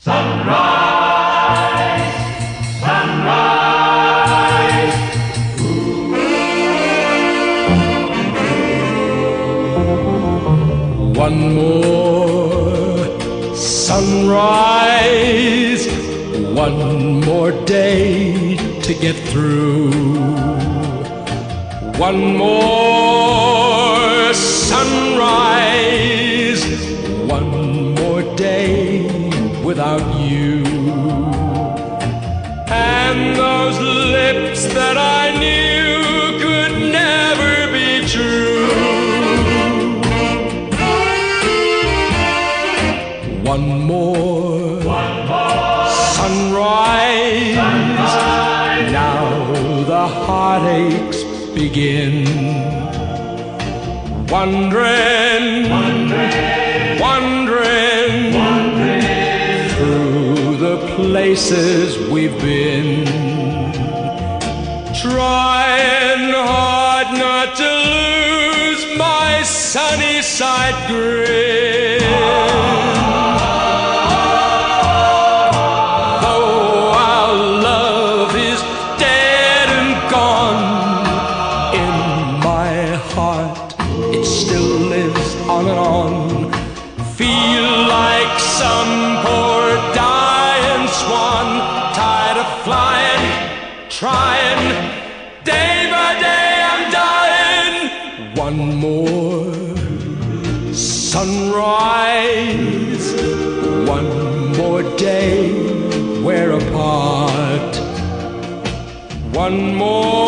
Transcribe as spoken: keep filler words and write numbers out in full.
Sunrise, sunrise. One more sunrise, one more day to get through. One more sunrise, one more day without you. And those lips that I knew could never be true. One more, One more sunrise. sunrise. Now the heartaches begin. Wondering, Wondering, wondering, wondering through the places we've been. Trying hard not to lose my sunny side grin. It still lives on and on. Feel like some poor dying swan, tired of flying, trying. Day by day I'm dying. One more sunrise, one more day we're apart. One more